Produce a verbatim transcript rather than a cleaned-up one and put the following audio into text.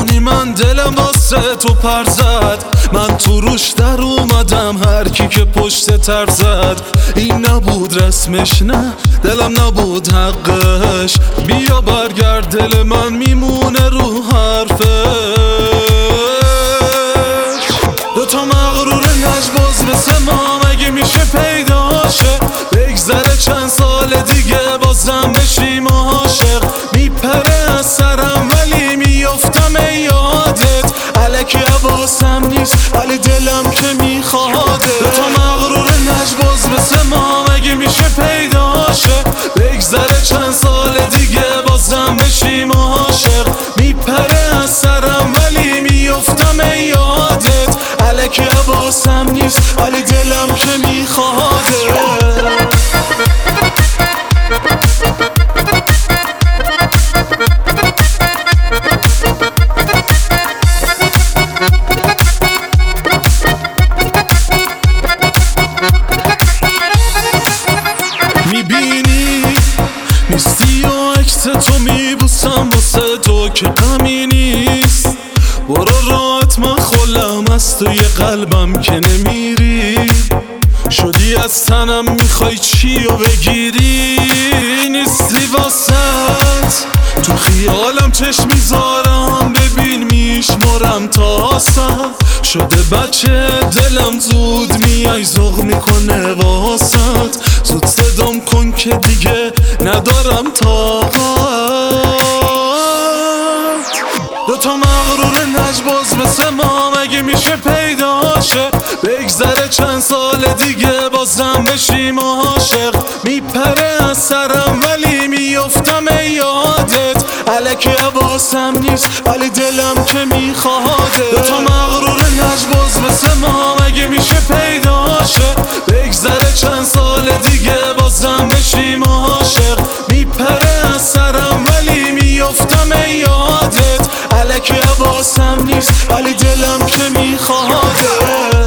میدونی من دلم واسه تو پر زد، من تو روش در اومدم هر کی که پشت تر زد. این نبود رسمش، نه دلم نبود حقش، بیا برگرد دل من میمونه رو حرفش. دوتا مغرور لجباز مثل ما مگه میشه پیداشه؟ بگذره چند سال دیگه بازم بشیم عاشق. میپره از سرم ولی میافتم یادت، الکی حواسم نیست ولی دلم که میخواده. دوتا مغرور لجباز مثل ما مگه میشه پیداشه؟ بگذره چند سال دیگه بازم بشیم عاشق. میپره از سرم ولی میافتم یادت، الکی حواسم نیست ولی دلم که میخواده. میبینی نیستی و عکس تو میبوسم واسه تو که غمی نیست. برو راحت من خلم از توی قلبم که نمیری، شدی از تنم میخوای چی و بگیری. نیستی واسط تو خیالم چشم میذارم، ببین میشمارم تا سر شده بچه دلم زود میای ذوق میکنه واسط. زود صدام کن که دیگه ندارم طاقت. دوتا مغرور لجباز مثل ما مگه میشه پیداشه؟ بگذره چند سال دیگه بازم بشیم عاشق. میپره از سرم ولی میافتم یادت، الکی حواسم نیست ولی دلم که میخواده. دوتا مغرور لجباز مثل ما مگه میشه پیداشه؟ بگذره چند سال دیگه بازم بشیم عاشق. میپره از سرم ولی میافتم یادت، الکی حواسم نیست ولی دلم که میخواده.